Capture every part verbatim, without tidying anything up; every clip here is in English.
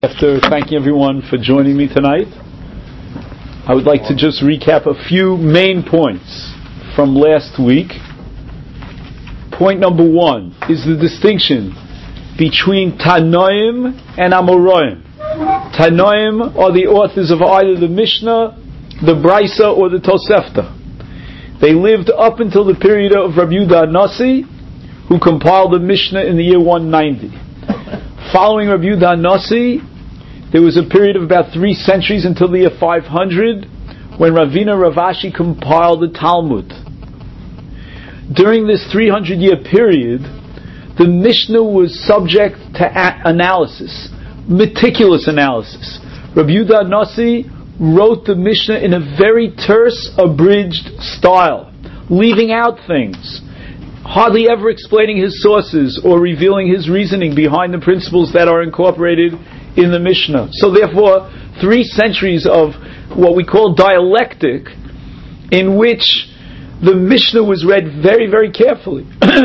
After thanking everyone for joining me tonight, I would like to just recap a few main points from last week. Point number one is the distinction between Tanoim and Amoraim. Tanoim are the authors of either the Mishnah, the Brisa, or the Tosefta. They lived up until the period of Rabbi Yehuda Hanassi, who compiled the Mishnah in the year one ninety. Following Rabbi Yehuda Hanassi, there was a period of about three centuries until the year five hundred, when Ravina Rav Ashi compiled the Talmud. During this three hundred year period, the Mishnah was subject to a- analysis, meticulous analysis. Rabbi Yehuda Hanassi wrote the Mishnah in a very terse, abridged style, leaving out things, hardly ever explaining his sources or revealing his reasoning behind the principles that are incorporated in the Mishnah. So therefore, three centuries of what we call dialectic, in which the Mishnah was read very, very carefully.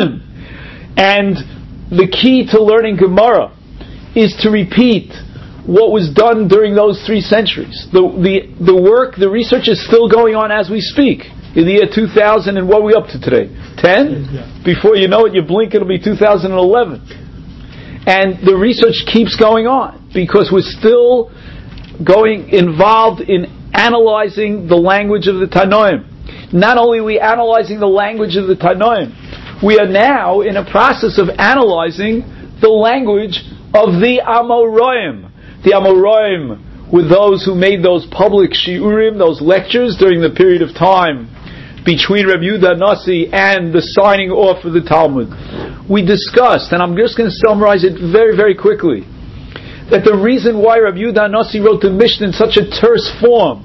And the key to learning Gemara is to repeat what was done during those three centuries. The, the, the work, the research is still going on as we speak. In the year two thousand, and what are we up to today? ten? Yeah. Before you know it, you blink, it'll be two thousand eleven. And the research keeps going on, because we're still going involved in analyzing the language of the Tanoim. Not only are we analyzing the language of the Tanoim, we are now in a process of analyzing the language of the Amoraim. The Amoraim were those who made those public shiurim, those lectures during the period of time between Rabbi Yehuda Hanassi and the signing off of the Talmud. We discussed, and I'm just going to summarize it very, very quickly, that the reason why Rabbi Yehuda Hanassi wrote the Mishnah in such a terse form,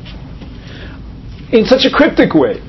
in such a cryptic way,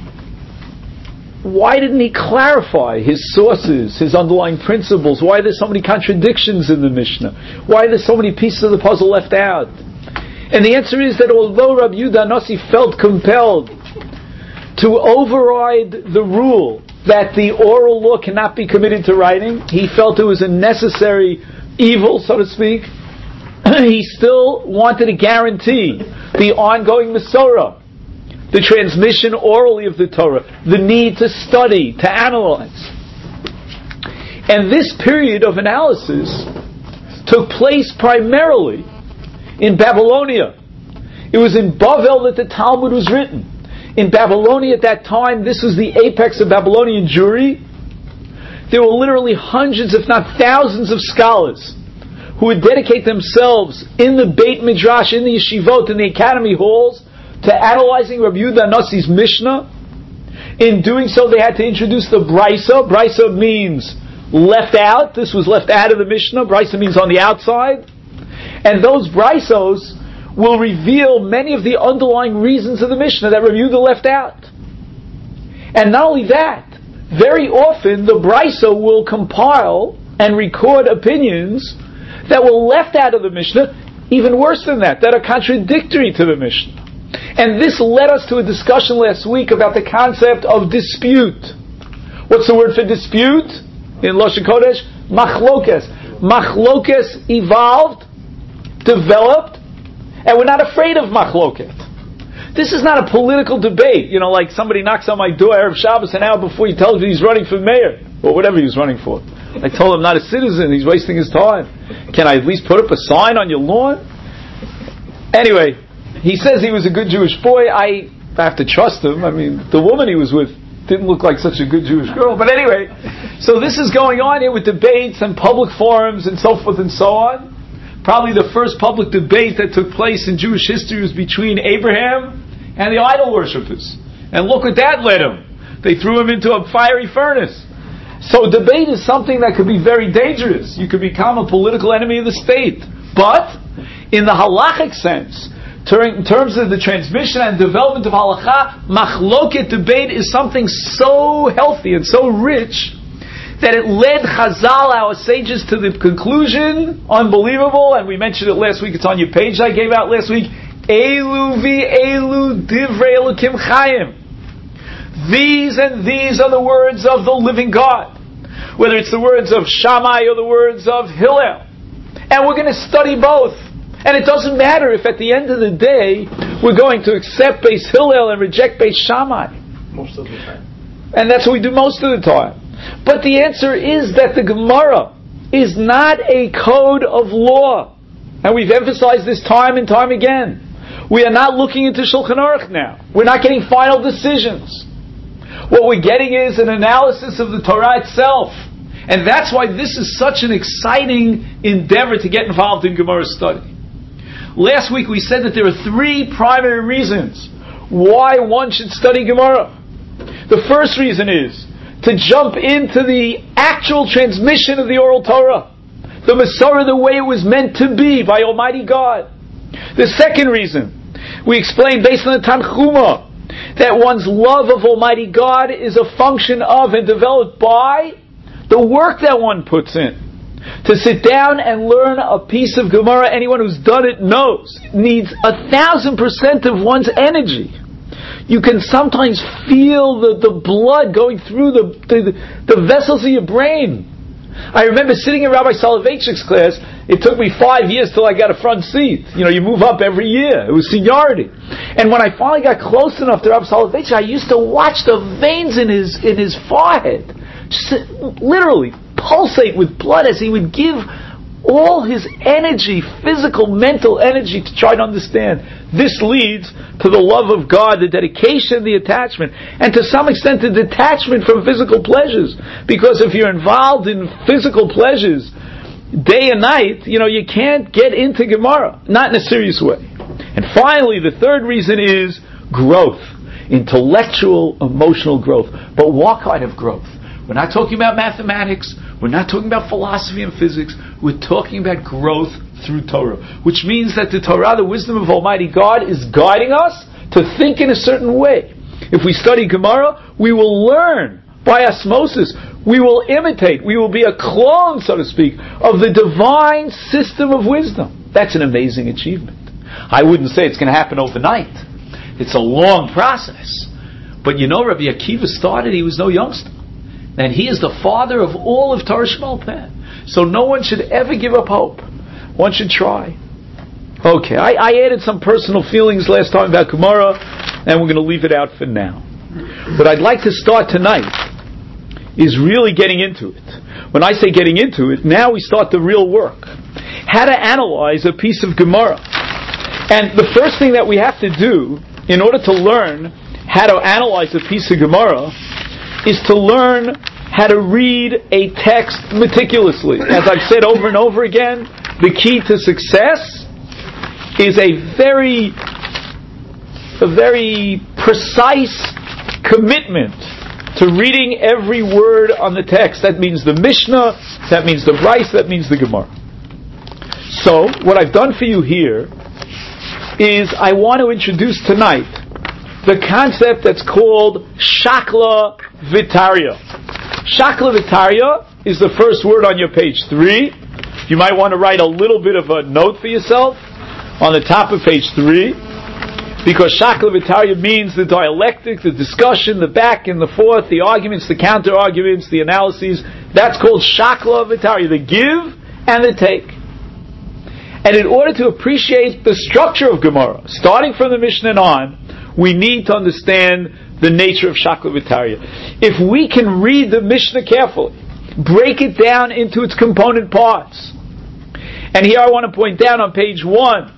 why didn't he clarify his sources, his underlying principles? Why are there so many contradictions in the Mishnah? Why are there so many pieces of the puzzle left out? And the answer is that although Rabbi Yehuda Hanassi felt compelled to override the rule that the oral law cannot be committed to writing, he felt it was a necessary evil, so to speak. He still wanted to guarantee the ongoing Masorah, the transmission orally of the Torah, the need to study, to analyze. And this period of analysis took place primarily in Babylonia. It was in Bavel that the Talmud was written. In Babylonia at that time, this was the apex of Babylonian Jewry. There were literally hundreds, if not thousands, of scholars who would dedicate themselves in the Beit Midrash, in the yeshivot, in the academy halls, to analyzing Rabbi Yehuda Hanassi's Mishnah. In doing so, they had to introduce the Brisa. Brisa means left out. This was left out of the Mishnah. Brisa means on the outside. And those Brisos will reveal many of the underlying reasons of the Mishnah that Rabbi Yehuda left out. And not only that, very often the Brisa will compile and record opinions that were left out of the Mishnah, even worse than that, that are contradictory to the Mishnah. And this led us to a discussion last week about the concept of dispute. What's the word for dispute in Lashon Kodesh? Machlokes. Machlokes evolved, developed, and we're not afraid of machloket. This is not a political debate, you know, like somebody knocks on my door Erev Shabbos an hour before he tells me he's running for mayor, or whatever he was running for. I told him, not a citizen, he's wasting his time. Can I at least put up a sign on your lawn? Anyway, he says he was a good Jewish boy. I have to trust him. I mean, the woman he was with didn't look like such a good Jewish girl. But anyway, so this is going on here with debates and public forums and so forth and so on. Probably the first public debate that took place in Jewish history was between Abraham and the idol worshippers. And look what that led him. They threw him into a fiery furnace. So debate is something that could be very dangerous. You could become a political enemy of the state. But, in the halachic sense, in terms of the transmission and development of halakha, machloket debate is something so healthy and so rich that it led Chazal, our sages, to the conclusion, unbelievable, and we mentioned it last week, it's on your page I gave out last week, Elu vi elu divrei Elokim chayim. These and these are the words of the living God. Whether it's the words of Shammai or the words of Hillel. And we're going to study both. And it doesn't matter if at the end of the day we're going to accept Beis Hillel and reject Beis Shammai. Most of the time. And that's what we do most of the time. But the answer is that the Gemara is not a code of law. And we've emphasized this time and time again. We are not looking into Shulchan Aruch now. We're not getting final decisions. What we're getting is an analysis of the Torah itself. And that's why this is such an exciting endeavor to get involved in Gemara study. Last week we said that there are three primary reasons why one should study Gemara. The first reason is to jump into the actual transmission of the oral Torah. The Masorah the way it was meant to be by Almighty God. The second reason, we explained based on the Tanchuma, that one's love of Almighty God is a function of and developed by the work that one puts in. To sit down and learn a piece of Gemara, anyone who's done it knows, needs a thousand percent of one's energy. You can sometimes feel the, the blood going through the, the, the vessels of your brain. I remember sitting in Rabbi Soloveitchik's class. It took me five years till I got a front seat. You know, you move up every year. It was seniority. And when I finally got close enough to Rabbi Soloveitchik, I used to watch the veins in his in his forehead just literally pulsate with blood as he would give all his energy, physical, mental energy, to try to understand. This leads to the love of God, the dedication, the attachment, and to some extent the detachment from physical pleasures. Because if you're involved in physical pleasures day and night, you know, you can't get into Gemara, not in a serious way. And finally, the third reason is growth. Intellectual, emotional growth. But what kind of growth? We're not talking about mathematics. We're not talking about philosophy and physics. We're talking about growth through Torah. Which means that the Torah, the wisdom of Almighty God, is guiding us to think in a certain way. If we study Gemara, we will learn by osmosis. We will imitate. We will be a clone, so to speak, of the divine system of wisdom. That's an amazing achievement. I wouldn't say it's going to happen overnight. It's a long process. But you know, Rabbi Akiva started, he was no youngster. And he is the father of all of Torah Shmuel Peh. So no one should ever give up hope. One should try. Okay, I, I added some personal feelings last time about Gemara, and we're going to leave it out for now. What I'd like to start tonight is really getting into it. When I say getting into it, now we start the real work. How to analyze a piece of Gemara. And the first thing that we have to do in order to learn how to analyze a piece of Gemara is to learn how to read a text meticulously. As I've said over and over again, the key to success is a very, a very precise commitment to reading every word on the text. That means the Mishnah, that means the Bryce, that means the Gemara. So, what I've done for you here is I want to introduce tonight the concept that's called Shakla V'Tarya. Shakla V'Tarya is the first word on your page three. You might want to write a little bit of a note for yourself on the top of page three, because Shakla V'Tarya means the dialectic, the discussion, the back and the forth, the arguments, the counter arguments, the analyses. That's called Shakla V'Tarya, the give and the take. And in order to appreciate the structure of Gemara, starting from the Mishnah and on, we need to understand the nature of Shakla V'Tarya. If we can read the Mishnah carefully, break it down into its component parts. And here I want to point down on page one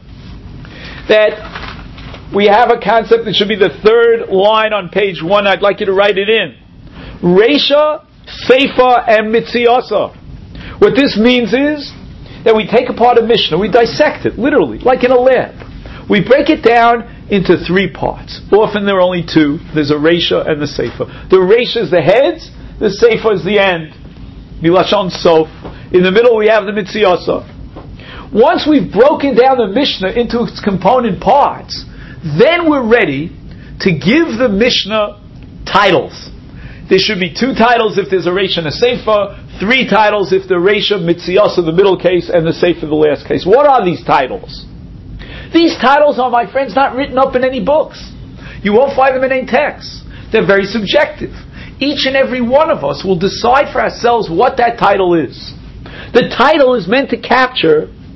that we have a concept that should be the third line on page one. I'd like you to write it in. Reisha, Seifa, and Mitziasa. What this means is that we take apart a Mishnah, we dissect it, literally, like in a lab. We break it down into three parts. Often there are only two. There's a Reisha and the Seifa. The Reisha is the heads, the Seifa is the end. Milashon Sof. In the middle we have the Mitziasa. Once we've broken down the Mishnah into its component parts, then we're ready to give the Mishnah titles. There should be two titles if there's a Reisha and a Seifa, three titles if the Reisha, Mitziasa, the middle case, and the Seifa, the last case. What are these titles? These titles are, my friends, not written up in any books. You won't find them in any texts. They're very subjective. Each and every one of us will decide for ourselves what that title is. The title is meant to capture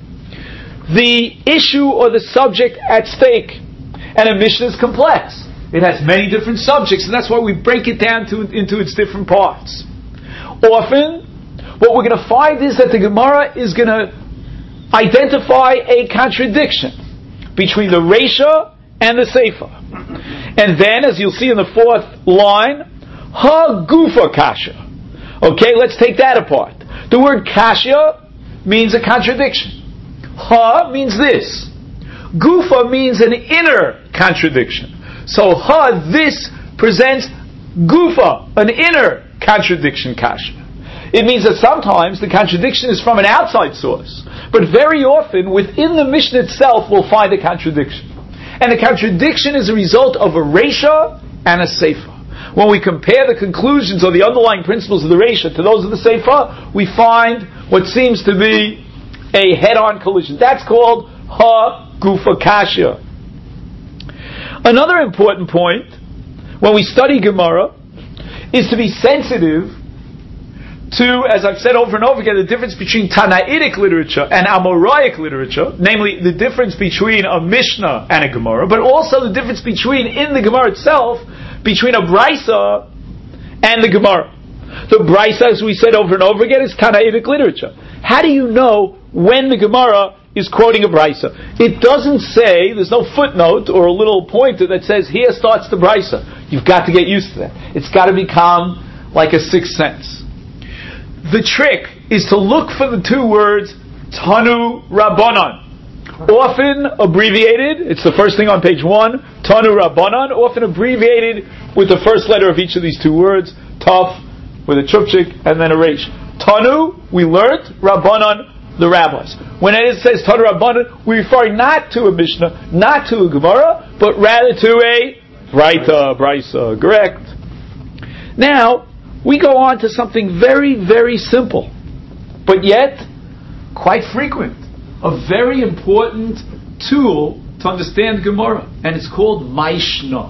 the issue or the subject at stake. And a Mishnah is complex. It has many different subjects, and that's why we break it down to, into its different parts. Often, what we're going to find is that the Gemara is going to identify a contradiction between the Reisha and the Seifa. And then, as you'll see in the fourth line, Ha Gufa Kasha. Okay, let's take that apart. The word Kasha means a contradiction. Ha means this. Gufa means an inner contradiction. So ha, this presents gufa, an inner contradiction kasha. It means that sometimes the contradiction is from an outside source, but very often within the Mishnah itself we'll find a contradiction. And the contradiction is a result of a Reisha and a Seifa. When we compare the conclusions or the underlying principles of the Reisha to those of the Seifa, we find what seems to be a head-on collision. That's called ha Gufa Kasha. Another important point when we study Gemara is to be sensitive to, as I've said over and over again, the difference between Tanaitic literature and Amoraic literature, namely the difference between a Mishnah and a Gemara, but also the difference between, in the Gemara itself, between a Brisa and the Gemara. The Brisa, as we said over and over again, is Tanaitic literature. How do you know when the Gemara is quoting a Brisa? It doesn't say, there's no footnote or a little pointer that says, here starts the Brisa. You've got to get used to that. It's got to become like a sixth sense. The trick is to look for the two words, Tanu Rabbanan. Often abbreviated, it's the first thing on page one, Tanu Rabbanan, often abbreviated with the first letter of each of these two words, Taf, with a chupchik, and then a resh. Tanu, we learnt, Rabbanan, the rabbis. When it says Tanu Rabbanan, we're referring not to a Mishnah, not to a Gemara, but rather to a Braita, Brisa, correct? Now, we go on to something very, very simple, but yet quite frequent. A very important tool to understand Gemara, and it's called Maishna.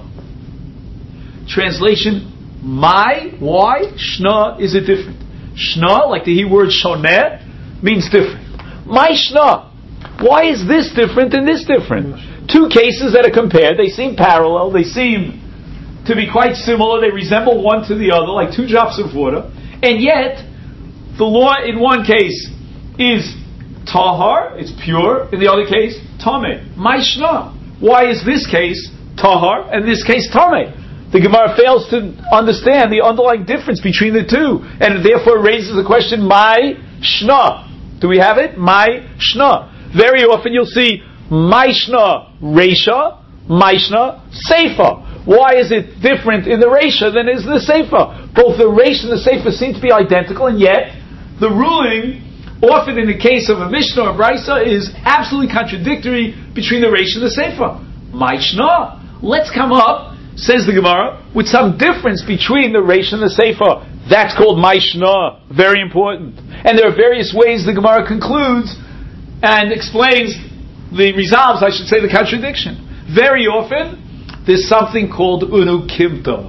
Translation, my, why? Shna is it different. Shna, like the Hebrew word shoneh, means different. Maishna, why is this different and this different? Two cases that are compared, they seem parallel, they seem to be quite similar, they resemble one to the other, like two drops of water, and yet, the law in one case is tahar, it's pure, in the other case, tameh. Maishna. Why is this case tahar and this case tameh? The Gemara fails to understand the underlying difference between the two, and therefore raises the question, my shna. Do we have it? My shna. Very often you'll see Maishna Reisha, Maishna Seifa. Why is it different in the Reisha than is the Seifa? Both the Reisha and the Seifa seem to be identical, and yet the ruling, often in the case of a Mishnah or Brisa, is absolutely contradictory between the Reisha and the Seifa. Maishna. Let's come up, says the Gemara, with some difference between the Reisha and the Seifa. That's called Maishna. Very important. And there are various ways the Gemara concludes and explains the resolves, I should say, the contradiction. Very often, there's something called Unukimta.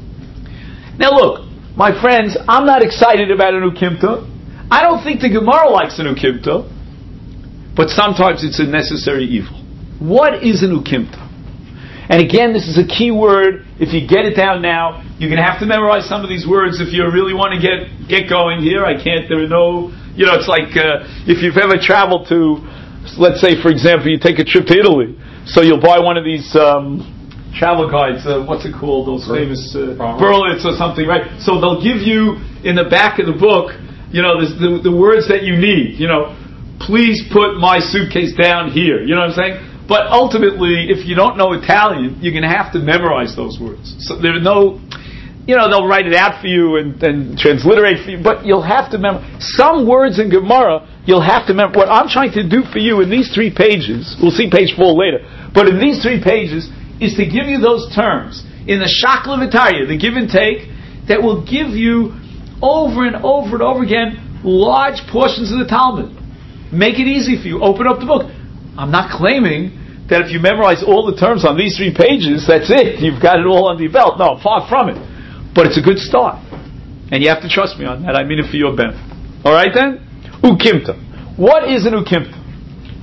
Now look, my friends, I'm not excited about Unukimta. I don't think the Gemara likes Unukimta, but sometimes it's a necessary evil. What is Unukimta? And again, this is a key word. If you get it down now, you're going to have to memorize some of these words if you really want to get get going here. I can't, there are no, you know, it's like uh, if you've ever traveled to, let's say, for example, you take a trip to Italy, so you'll buy one of these um, travel guides, uh, what's it called, those Ber- famous uh, Berlitz or something, right? So they'll give you, in the back of the book, you know, the, the words that you need, you know, please put my suitcase down here, you know what I'm saying? But ultimately, if you don't know Italian, you're going to have to memorize those words. So there are no, you know, they'll write it out for you and, and transliterate for you, but you'll have to memorize. Some words in Gemara, you'll have to memorize. What I'm trying to do for you in these three pages, we'll see page four later, but in these three pages, is to give you those terms in the Shakla V'Tarya, the give and take, that will give you over and over and over again large portions of the Talmud. Make it easy for you. Open up the book. I'm not claiming that if you memorize all the terms on these three pages, that's it. You've got it all under your belt. No, far from it. But it's a good start. And you have to trust me on that. I mean it for your benefit. Alright then? Ukimta. What is an ukimta?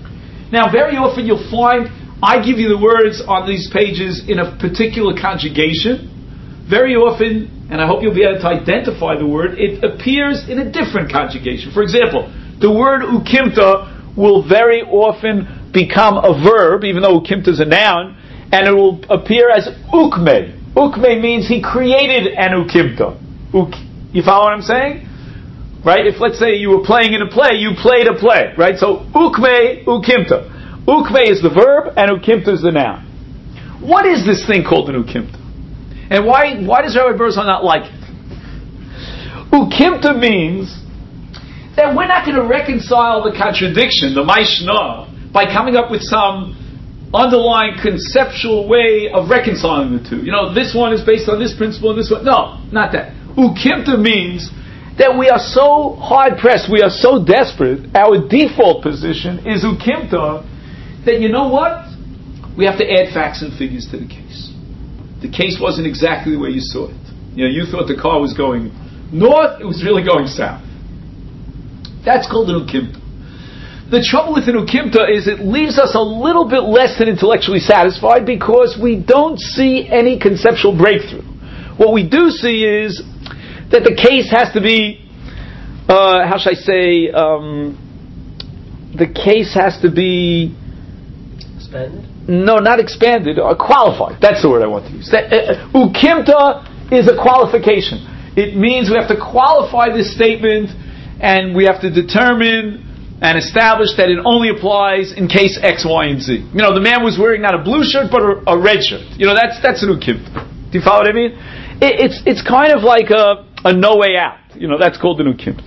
Now, very often you'll find I give you the words on these pages in a particular conjugation. Very often, and I hope you'll be able to identify the word, it appears in a different conjugation. For example, the word ukimta will very often become a verb, even though ukimta is a noun, and it will appear as ukme. Ukme means he created an ukimta. Uk, you follow what I'm saying? Right? If, let's say, you were playing in a play, you played a play, right? So, ukme, ukimta. Ukme is the verb, and ukimta is the noun. What is this thing called an ukimta? And why why does Rabbi Berzon not like it? Ukimta means that we're not going to reconcile the contradiction, the Mishnah, by coming up with some underlying conceptual way of reconciling the two. You know, this one is based on this principle and this one. No, not that. Ukimta means that we are so hard-pressed, we are so desperate, our default position is ukimta, that you know what? We have to add facts and figures to the case. The case wasn't exactly the way you saw it. You know, you thought the car was going north, it was really going south. That's called an ukimta. The trouble with an ukimta is it leaves us a little bit less than intellectually satisfied because we don't see any conceptual breakthrough. What we do see is that the case has to be, uh, how should I say, um, the case has to be expanded? No, not expanded, uh, qualified. That's the word I want to use. That, uh, ukimta is a qualification. It means we have to qualify this statement and we have to determine and establish that it only applies in case X, Y, and Z. You know, the man was wearing not a blue shirt but a, a red shirt. You know, that's that's an ukimta. Do you follow what I mean? It, it's it's kind of like a, a no way out. You know, that's called an ukimta.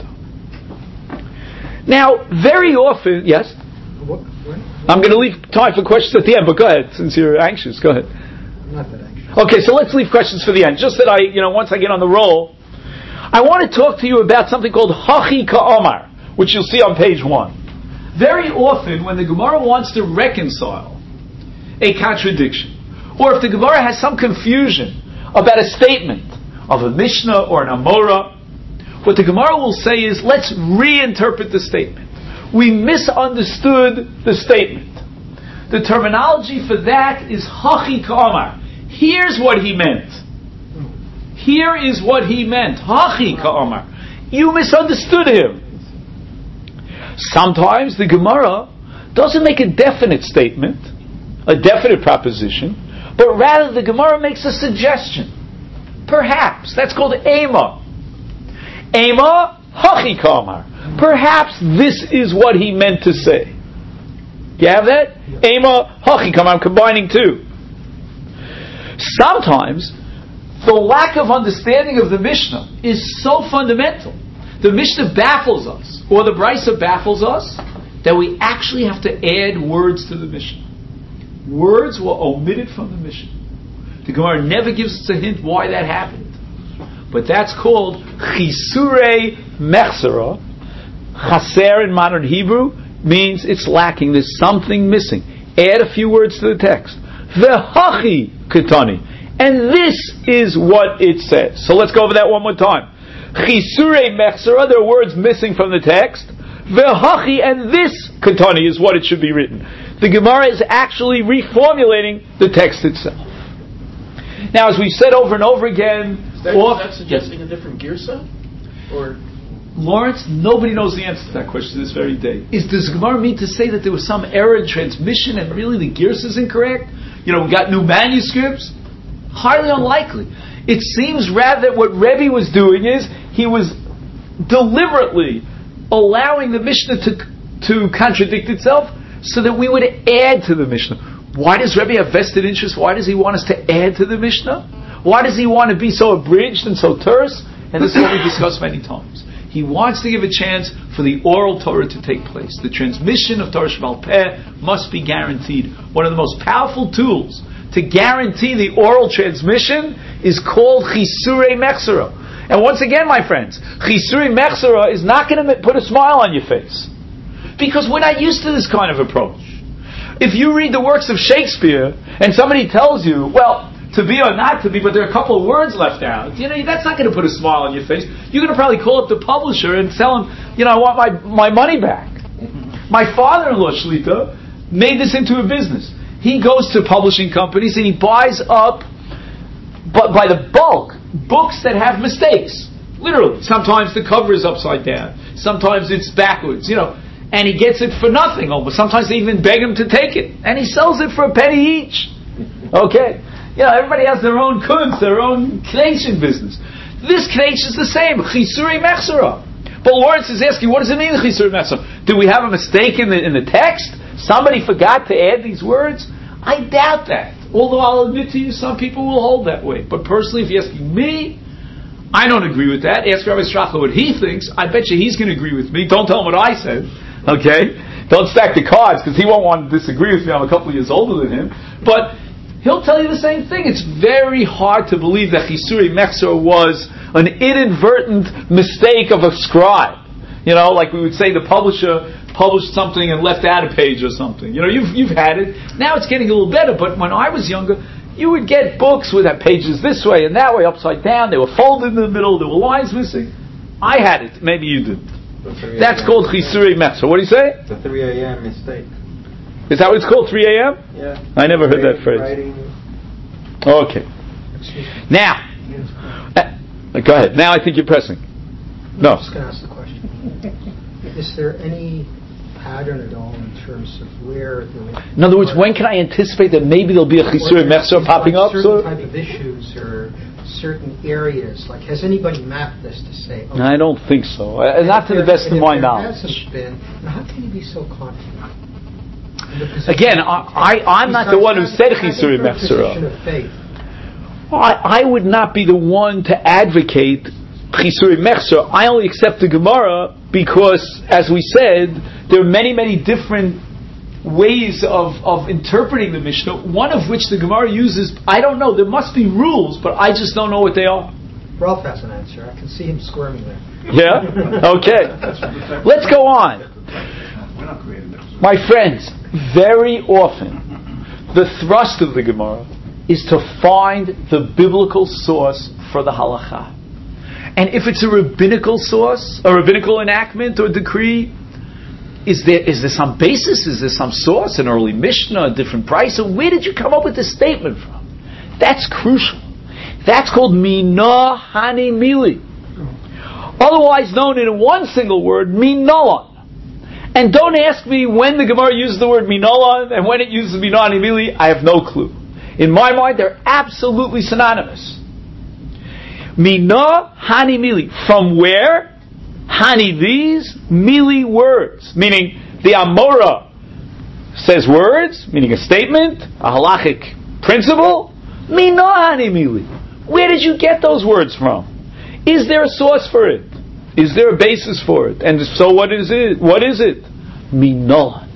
Now, very often, yes? What, when, when? I'm going to leave time for questions at the end, but go ahead, since you're anxious. Go ahead. I'm not that anxious. Okay, so let's leave questions for the end. Just that I, you know, once I get on the roll, I want to talk to you about something called Hachi Ka'omar, which you'll see on page one. Very often, when the Gemara wants to reconcile a contradiction, or if the Gemara has some confusion about a statement of a Mishnah or an Amora, what the Gemara will say is, let's reinterpret the statement. We misunderstood the statement. The terminology for that is Hachi Ka'omar. Here's what he meant. Here is what he meant. Hachi Ka'omar. You misunderstood him. Sometimes the Gemara doesn't make a definite statement, a definite proposition, but rather the Gemara makes a suggestion. Perhaps. That's called Ema. Ema Hachi Ka'omar. Perhaps this is what he meant to say. You have that? Ema Hachi Ka'omar. I'm combining two. Sometimes the lack of understanding of the Mishnah is so fundamental. The Mishnah baffles us, or the Brisa baffles us, that we actually have to add words to the Mishnah. Words were omitted from the Mishnah. The Gemara never gives us a hint why that happened. But that's called Chisurei Mechsera. Chaser in modern Hebrew means it's lacking. There's something missing. Add a few words to the text. V'hachi Ketani. And this is what it says. So let's go over that one more time. Chisurei Mechsera, there are words missing from the text. V'hachi, and this Ketani is what it should be written. The Gemara is actually reformulating the text itself. Now, as we've said over and over again, is that, off, is that suggesting a different girsa? Or Lawrence, nobody knows the answer to that question this very day. Is does Gemara mean to say that there was some error in transmission and really the girsa is incorrect? You know, we got new manuscripts? Highly unlikely. It seems rather that what Rebbe was doing is he was deliberately allowing the Mishnah to to contradict itself so that we would add to the Mishnah. Why does Rebbe have vested interest? Why does he want us to add to the Mishnah? Why does he want to be so abridged and so terse? And this is what we discussed many times. He wants to give a chance for the oral Torah to take place. The transmission of Torah Sheba'al Peh must be guaranteed. One of the most powerful tools to guarantee the oral transmission is called Chisurei Mechsera. And once again, my friends, Chisurei Mechsera is not going to put a smile on your face. Because we're not used to this kind of approach. If you read the works of Shakespeare and somebody tells you, well, to be or not to be, but there are a couple of words left out, you know, that's not going to put a smile on your face. You're going to probably call up the publisher and tell him, you know, I want my, my money back. My father-in-law, Shlita, made this into a business. He goes to publishing companies and he buys up, but by the bulk, books that have mistakes. Literally. Sometimes the cover is upside down. Sometimes it's backwards, you know. And he gets it for nothing almost. Sometimes they even beg him to take it. And he sells it for a penny each. Okay? You know, everybody has their own kunz, their own creation business. This creation is the same. Chisuri mechsera. But Lawrence is asking, what does it mean, chisuri mechsera? Do we have a mistake in the in the text? Somebody forgot to add these words? I doubt that. Although I'll admit to you, some people will hold that way. But personally, if you're asking me, I don't agree with that. Ask Rabbi Strachel what he thinks. I bet you he's going to agree with me. Don't tell him what I said. Okay? Don't stack the cards, because he won't want to disagree with me. I'm a couple of years older than him. But he'll tell you the same thing. It's very hard to believe that Chisuri Mechsor was an inadvertent mistake of a scribe. You know, like we would say the publisher published something and left out a page or something. You know, you've you've had it. Now it's getting a little better, but when I was younger, you would get books with that pages this way and that way, upside down. They were folded in the middle. There were lines missing. I had it. Maybe you didn't. That's called Chisuri Mechsor. What do you say? The three a.m. mistake. Is that what it's called, three a.m.? Yeah. I never heard that phrase. Writing. Okay. Now, uh, go ahead. Now I think you're pressing. No. I'm just going to ask the question. Is there any pattern at all in terms of where the... In other words, when can I anticipate that maybe there'll be a Chisuri Mechsor popping like up? Certain type of issues or certain areas. Like, has anybody mapped this to say... Okay, I don't think so. Uh, not to the best of my knowledge. Hasn't been, how can you be so confident? Again, I, I, I'm not the one who said Chisuri Mechsor. I, I would not be the one to advocate Chisuri Mechsor. I only accept the Gemara because, as we said, there are many, many different ways of, of interpreting the Mishnah, one of which the Gemara uses, I don't know, there must be rules, but I just don't know what they are. Ralph has an answer. I can see him squirming there. Yeah? Okay. Let's go on. My friends, very often, the thrust of the Gemara is to find the biblical source for the halacha. And if it's a rabbinical source, a rabbinical enactment or decree, is there is there some basis? Is there some source? An early Mishnah, a different price? So where did you come up with this statement from? That's crucial. That's called Mina Hani Mili. Otherwise known in one single word, Minolon. And don't ask me when the Gemara uses the word Minolon and when it uses Mina Hani Mili. I have no clue. In my mind, they're absolutely synonymous. Mina Hani Mili. From where? Hani these, Mili words. Meaning, the Amora says words, meaning a statement, a halachic principle. Mina Hani Mili. Where did you get those words from? Is there a source for it? Is there a basis for it? And so what is it? What is it? Minolon.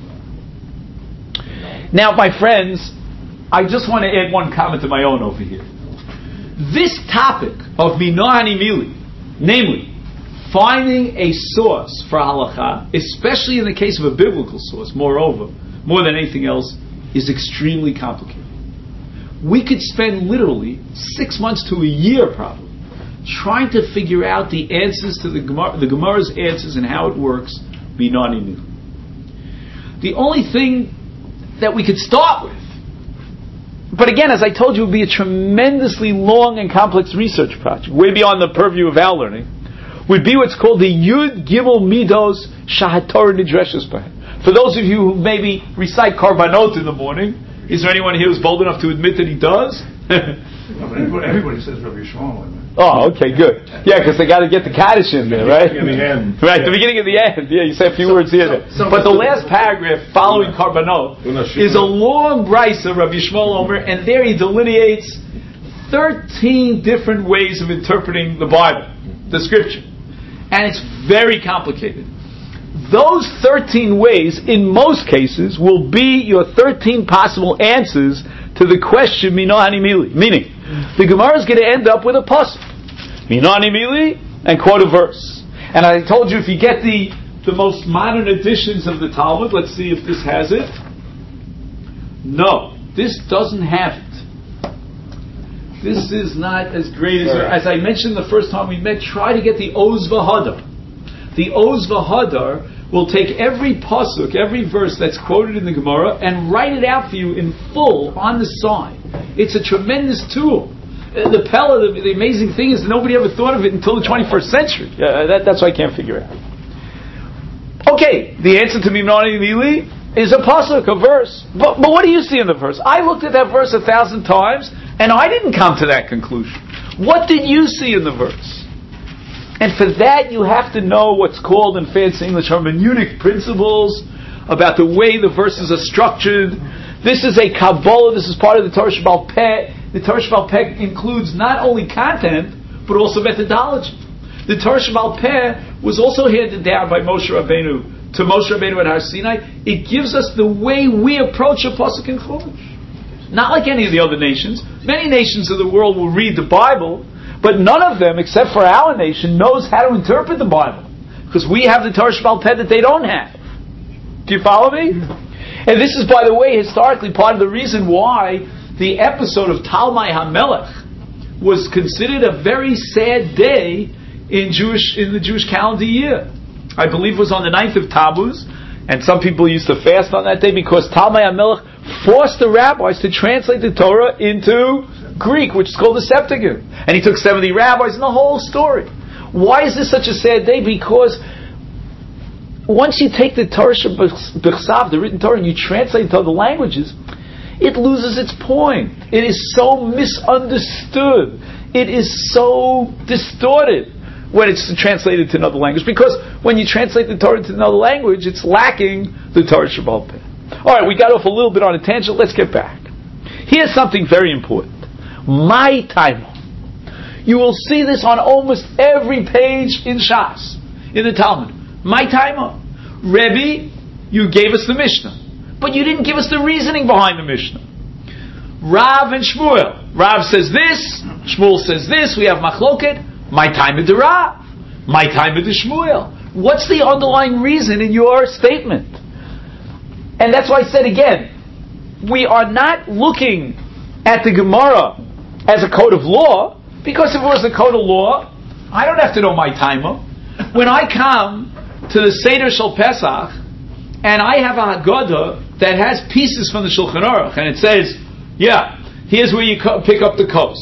Now, my friends, I just want to add one comment of my own over here. This topic of Mina Hani Mili, namely, finding a source for halacha, especially in the case of a biblical source, moreover, more than anything else, is extremely complicated. We could spend literally six months to a year probably trying to figure out the answers to the Gemara, the Gemara's answers and how it works. Minani Mili. The only thing that we could start with, but again, as I told you, it would be a tremendously long and complex research project, way beyond the purview of our learning, would be what's called the Yud Gimel Midos Shahator Nidreshes Bahem. For those of you who maybe recite Karbanot in the morning, is there anyone here who's bold enough to admit that he does? No, but everybody, everybody says Rabbi Shmuel. Oh, okay, good. Yeah, because they got to get the Kaddish in there, right? In the end. Right, the beginning of the end. Yeah, you say a few so, words here. So, so but the last paragraph following Karbanot is a long brisa of Rabbi Shmuel Omer, and there he delineates thirteen different ways of interpreting the Bible, the Scripture. And it's very complicated. Those thirteen ways, in most cases, will be your thirteen possible answers to the question, Mina Hani Mili. Meaning, the Gemara is going to end up with a pasuk, Mina Hani Mili, and quote a verse. And I told you, if you get the, the most modern editions of the Talmud, let's see if this has it. No, this doesn't have it. This is not as great as... As I mentioned the first time we met, try to get the Oz V'Hadar. The Oz V'Hadar will take every pasuk, every verse that's quoted in the Gemara, and write it out for you in full on the side. It's a tremendous tool. The Pella, the, the amazing thing is nobody ever thought of it until the twenty-first century. Uh, that, that's what I can't figure out. Okay, the answer to Mimnani Nili is a pasuk, a verse. But, but what do you see in the verse? I looked at that verse a thousand times, and I didn't come to that conclusion. What did you see in the verse? And for that, you have to know what's called in fancy English hermeneutic principles about the way the verses are structured. This is a Kabbalah. This is part of the Torah Sheba'al Peh. The Torah Sheba'al Peh includes not only content, but also methodology. The Torah Sheba'al Peh was also handed down by Moshe Rabbeinu to Moshe Rabbeinu at Har Sinai. It gives us the way we approach a pasuk in Chumash. Not like any of the other nations. Many nations of the world will read the Bible, but none of them, except for our nation, knows how to interpret the Bible. Because we have the Torah Sheba'al Peh that they don't have. Do you follow me? And this is, by the way, historically part of the reason why the episode of Talmai HaMelech was considered a very sad day in Jewish in the Jewish calendar year. I believe it was on the ninth of Tammuz, and some people used to fast on that day because Talmai HaMelech forced the rabbis to translate the Torah into Greek, which is called the Septuagint. And he took seventy rabbis and the whole story. Why is this such a sad day? Because once you take the Torah B'chsav, the written Torah, and you translate it to other languages, it loses its point. It is so misunderstood. It is so distorted when it's translated to another language. Because when you translate the Torah to another language, it's lacking the Torah Sheba'al Peh. Alright, we got off a little bit on a tangent. Let's get back. Here's something very important. My time. You will see this on almost every page in Shas, in the Talmud. My time. Rebbe, you gave us the Mishnah, but you didn't give us the reasoning behind the Mishnah. Rav and Shmuel. Rav says this, Shmuel says this, we have machloket. My time is the Rav. My time is the Shmuel. What's the underlying reason in your statement? And that's why I said again, we are not looking at the Gemara as a code of law, because if it was a code of law, I don't have to know my timer. When I come to the Seder Shel Pesach, and I have a Haggadah that has pieces from the Shulchan Aruch, and it says, yeah, here's where you co- pick up the kos.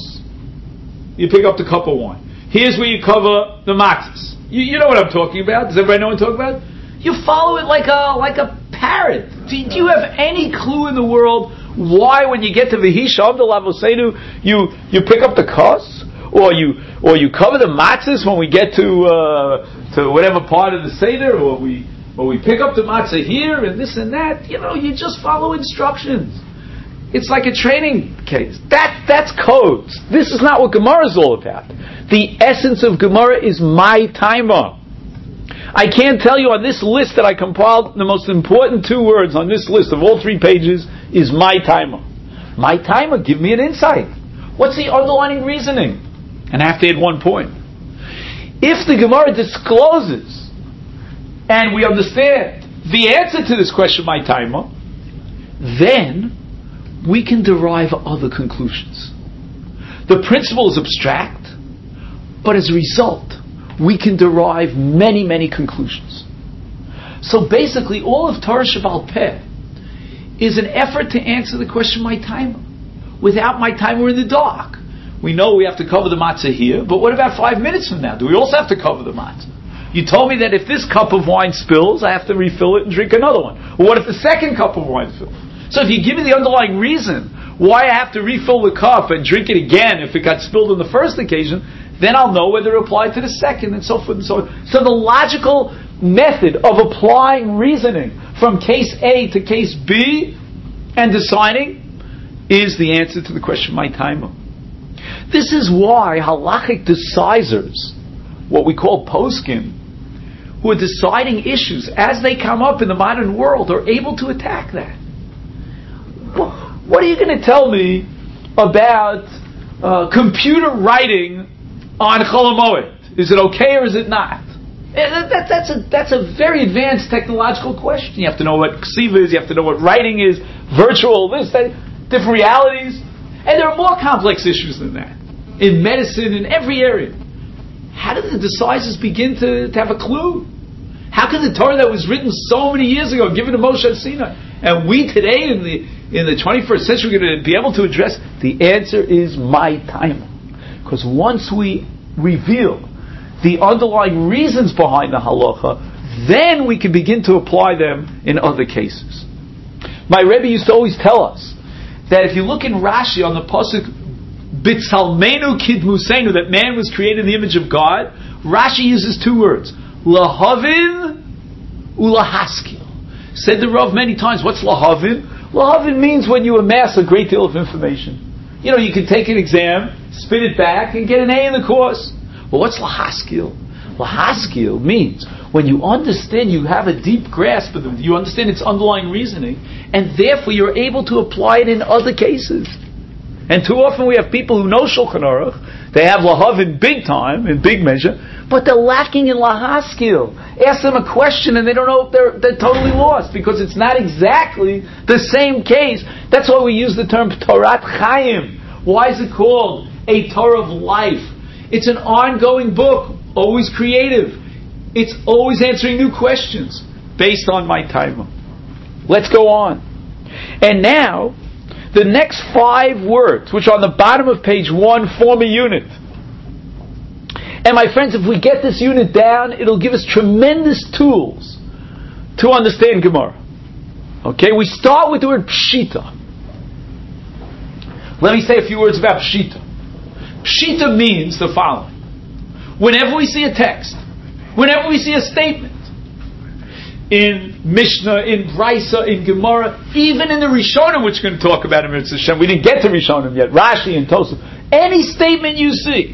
You pick up the cup of wine. Here's where you cover the matzahs. You, you know what I'm talking about? Does everybody know what I'm talking about? You follow it like a like a parrot. Do, do you have any clue in the world why, when you get to V'hisha Avdol Avoseinu, you you pick up the kos, or you or you cover the matzahs when we get to uh, to whatever part of the Seder, or we or we pick up the matzah here and this and that? You know, you just follow instructions. It's like a training case. That that's codes. This is not what Gemara is all about. The essence of Gemara is my timer. I can't tell you on this list that I compiled, the most important two words on this list of all three pages is my timer. My timer, give me an insight. What's the underlying reasoning? And I have to add one point. If the Gemara discloses, and we understand the answer to this question, my timer, then we can derive other conclusions. The principle is abstract, but as a result, we can derive many, many conclusions. So basically, all of Torah Sheba'al Peh is an effort to answer the question, my timer. Without my timer, we're in the dark. We know we have to cover the matzah here, but what about five minutes from now? Do we also have to cover the matzah? You told me that if this cup of wine spills, I have to refill it and drink another one. Well, what if the second cup of wine spills? So if you give me the underlying reason why I have to refill the cup and drink it again if it got spilled on the first occasion, then I'll know whether it applied to the second, and so forth and so on. So the logical method of applying reasoning from case A to case B and deciding is the answer to the question, my timer. This is why halachic decisors, what we call poskim, who are deciding issues as they come up in the modern world, are able to attack that. What are you going to tell me about uh, computer writing on Chol HaMoed? Is it okay or is it not? That, that, that's a that's a very advanced technological question. You have to know what ksiva is. You have to know what writing is. Virtual, this, that, different realities, and there are more complex issues than that in medicine, in every area. How do the decisors begin to, to have a clue? How can the Torah that was written so many years ago, given to Moshe at Sinai, and we today in the in the twenty-first century are going to be able to address? The answer is my time. Because once we reveal the underlying reasons behind the halacha, then we can begin to apply them in other cases. My Rebbe used to always tell us that if you look in Rashi on the pasuk B'Tzalmenu Kidmusenu, that man was created in the image of God, Rashi uses two words, Lahavin Ulahaskil. Said the Rav many times, what's Lahavin? Lahavin means when you amass a great deal of information. You know, you can take an exam, spit it back, and get an A in the course. Well, what's Lahaskil? Lahaskil means when you understand, you have a deep grasp of it, you understand its underlying reasoning, and therefore you're able to apply it in other cases. And too often we have people who know Shulchan Aruch, they have Lahavin big time, in big measure, but they're lacking in Lahaskil. Ask them a question and they don't know if they're, they're totally lost, because it's not exactly the same case. That's why we use the term Torat Chaim. Why is it called a Torah of life? It's an ongoing book, always creative. It's always answering new questions based on my time. Let's go on. And now, the next five words, which are on the bottom of page one, form a unit. And my friends, if we get this unit down, it'll give us tremendous tools to understand Gemara. Okay, we start with the word Pshita. Let me say a few words about Pshita. Pshita means the following. Whenever we see a text, whenever we see a statement, in Mishnah, in Brisa, in Gemara, even in the Rishonim, which we're going to talk about in Mitzvah Shem, we didn't get to Rishonim yet, Rashi and Tosaf, any statement you see,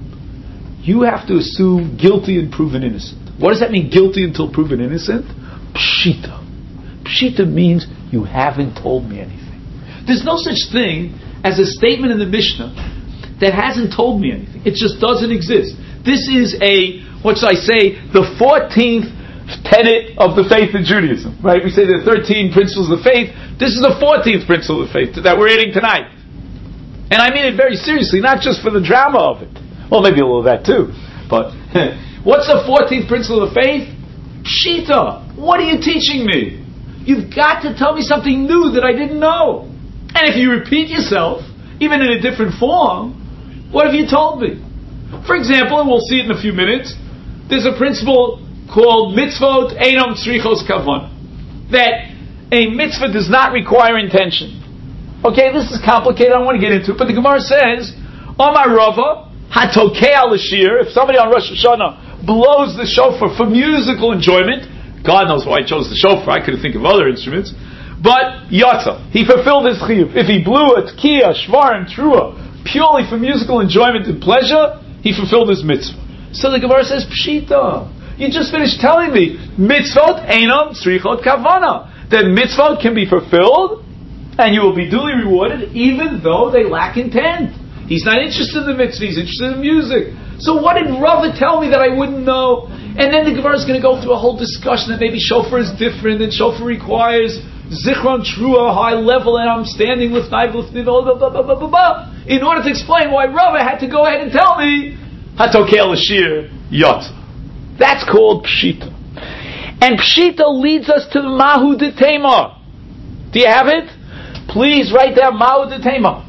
you have to assume guilty and proven innocent. What does that mean, guilty until proven innocent? Pshita. Pshita means you haven't told me anything. There's no such thing as a statement in the Mishnah that hasn't told me anything. It just doesn't exist. This is a, what should I say, the fourteenth tenet of the faith in Judaism. Right? We say there are thirteen principles of the faith. This is the fourteenth principle of the faith that we're reading tonight. And I mean it very seriously, not just for the drama of it. Well, maybe a little of that too. But what's the fourteenth principle of the faith? Pshita. What are you teaching me? You've got to tell me something new that I didn't know. And if you repeat yourself, even in a different form, what have you told me? For example, and we'll see it in a few minutes, there's a principle called mitzvot einam tzrichos kavon, that a mitzvah does not require intention. Okay, this is complicated, I don't want to get into it, but the Gemara says, Omar Rava, hatokei al shir, if somebody on Rosh Hashanah blows the shofar for musical enjoyment, God knows why I chose the shofar, I could think of other instruments, but yatsa, he fulfilled his chiyuv. If he blew a tkiya, shvarim, trua, purely for musical enjoyment and pleasure, he fulfilled his mitzvah. So the Gemara says, Pshita, you just finished telling me, mitzvot einam tzrichot kavana, that mitzvot can be fulfilled, and you will be duly rewarded, even though they lack intent. He's not interested in the mitzvah, he's interested in music. So what did Rava tell me that I wouldn't know? And then the Gemara is going to go through a whole discussion that maybe shofar is different, and shofar requires zichron trua, high level, and I'm standing with knife, blah, blah, blah, blah, blah, blah, in order to explain why Rava had to go ahead and tell me hatokei l'shir yatsa. That's called Pshita. And Pshita leads us to the Mahu de Tema. Do you have it? Please write down Mahu de Tema.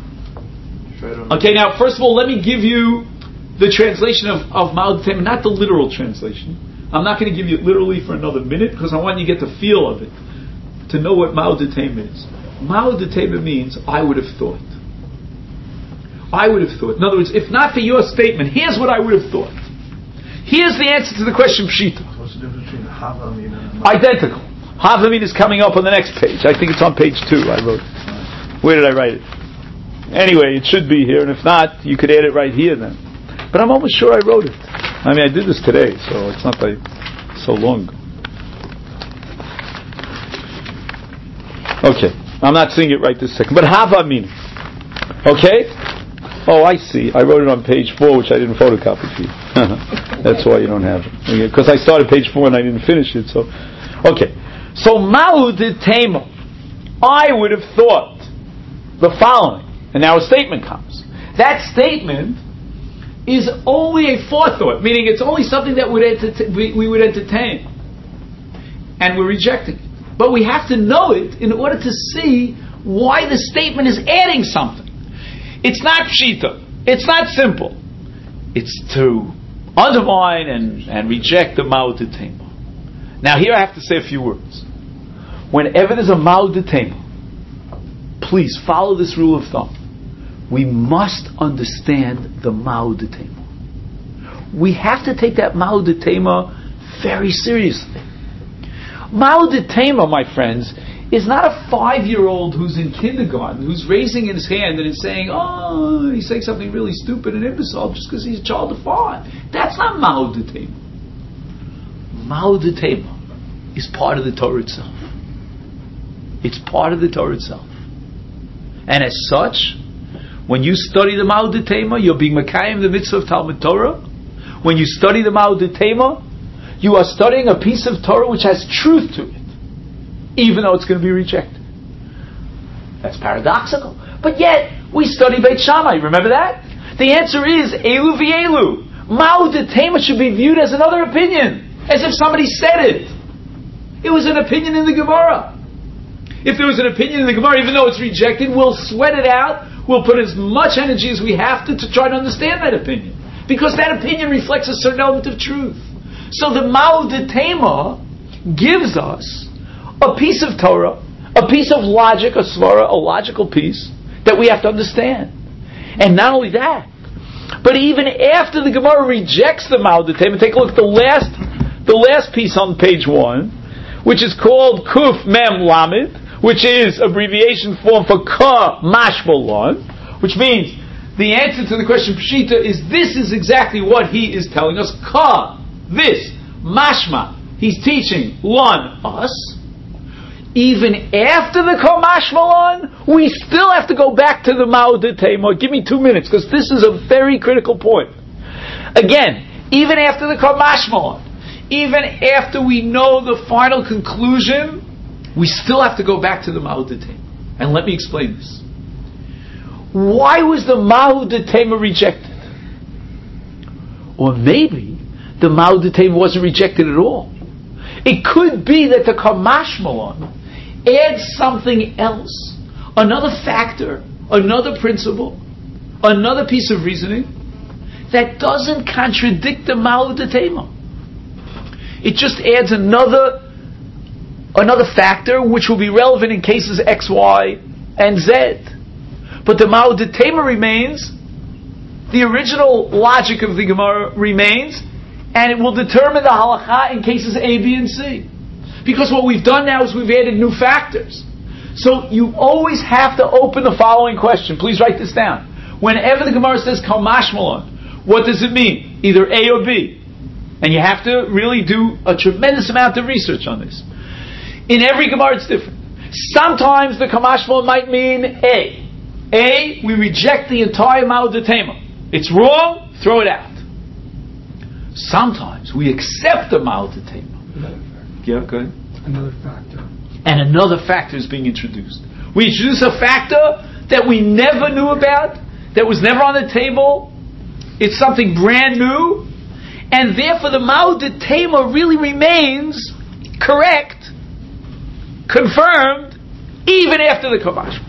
Okay, now first of all, let me give you the translation of, of Mahu de Tema, not the literal translation. I'm not going to give you it literally for another minute, because I want you to get the feel of it, to know what Mahu de Tema is. Mahu de Tema means, I would have thought. I would have thought. In other words, if not for your statement, here's what I would have thought. Here's the answer to the question Pshita. What's the difference between Havamin and... Identical. Havamin is coming up on the next page. I think it's on page two, I wrote. Where did I write it? Anyway, it should be here, and if not, you could add it right here then. But I'm almost sure I wrote it. I mean, I did this today, so it's not like so long ago. Okay. I'm not seeing it right this second. But Havamin. Okay? Oh, I see. I wrote it on page four, which I didn't photocopy for you. That's why you don't have it. Because I started page four and I didn't finish it. So, okay. So Mahu de Tema. I would have thought the following. And now a statement comes. That statement is only a forethought, meaning it's only something that would enter- we, we would entertain. and we're rejecting it. But we have to know it in order to see why the statement is adding something. It's not pshita. It's not simple. It's to undermine and, and reject the Ma'od Tema. Now here I have to say a few words. Whenever there's a Ma'od Tema, please follow this rule of thumb. We must understand the Ma'od Tema. We have to take that Ma'od Tema very seriously. Ma'od Tema, my friends, is not a five-year-old who's in kindergarten, who's raising his hand and is saying, oh, he's saying something really stupid and imbecile just because he's a child of five. That's not Ma'od Tema. Ma'od Tema is part of the Torah itself. It's part of the Torah itself. And as such, when you study the Ma'od Tema, you're being Mekayim the mitzvah of Talmud Torah. When you study the Ma'od Tema, you are studying a piece of Torah which has truth to it, even though it's going to be rejected. That's paradoxical. But yet, we study Beit Shammai. Remember that? The answer is Elu v'Elu. Ma'od Tema should be viewed as another opinion, as if somebody said it. It was an opinion in the Gemara. If there was an opinion in the Gemara, even though it's rejected, we'll sweat it out. We'll put as much energy as we have to to try to understand that opinion, because that opinion reflects a certain element of truth. So the Ma'od Tema gives us a piece of Torah, a piece of logic, a svara, a logical piece that we have to understand. And not only that, but even after the Gemara rejects the Ma'od Tema, take a look at the last, the last piece on page one, which is called Kuf Mem Lamed, which is abbreviation form for Ka Mashmalon, which means the answer to the question Pshita is this is exactly what he is telling us. Ka, this, Mashma, he's teaching Lon, us. Even after the Ka Mashmalon, we still have to go back to the Ma'od Tema. Give me two minutes, because this is a very critical point. Again, even after the Ka Mashmalon, even after we know the final conclusion, we still have to go back to the Ma'od Tema. And let me explain this. Why was the Ma'od Tema rejected? Or maybe the Ma'od Tema wasn't rejected at all. It could be that the Ka Mashmalon adds something else, another factor, another principle, another piece of reasoning that doesn't contradict the Ma'od Tema. It just adds another another factor which will be relevant in cases X, Y, and Z. But the Ma'od Tema remains, the original logic of the Gemara remains, and it will determine the halakha in cases A, B, and C. Because what we've done now is we've added new factors. So you always have to open the following question. Please write this down. Whenever the Gemara says Ka Mashmalon, what does it mean? Either A or B. And you have to really do a tremendous amount of research on this. In every Gemara it's different. Sometimes the Ka Mashmalon might mean A. A, we reject the entire Ma'od Tema. It's wrong, throw it out. Sometimes we accept the Ma'od Tema. Yeah, go ahead. Another factor. And another factor is being introduced. We introduce a factor that we never knew about, that was never on the table. It's something brand new. And therefore the Ma'od Tema really remains correct, confirmed, even after the Ka Mashmalon.